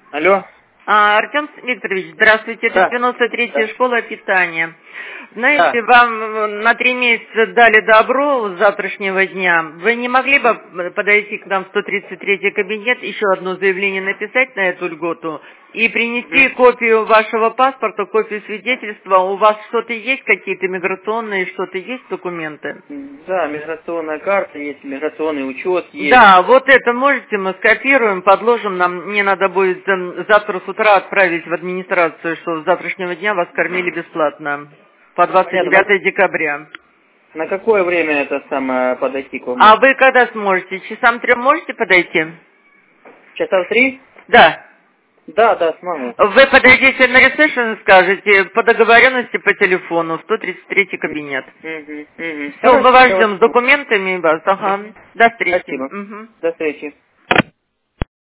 Алло. Артем Викторович, здравствуйте, это 93-я школа питания. Знаете, вам на 3 месяца дали добро с завтрашнего дня. Вы не могли бы подойти к нам в 133-й кабинет, еще одно заявление написать на эту льготу и принести копию вашего паспорта, копию свидетельства? У вас что-то есть, какие-то миграционные, что-то есть документы? Да, миграционная карта есть, миграционный учет есть. Да, вот это можете, мы скопируем, подложим, мне надо будет завтра с утра отправить в администрацию, что с завтрашнего дня вас кормили бесплатно. По 29 декабря. На какое время это самое подойти к вам? А вы когда сможете? Часам 3 можете подойти? Часа в 3? Да. Да, смогу. Вы подойдите на ресепшн и скажете по договоренности по телефону, 133 кабинет. Все, мы вас ждем с документами. Ага. До встречи. Спасибо. До встречи.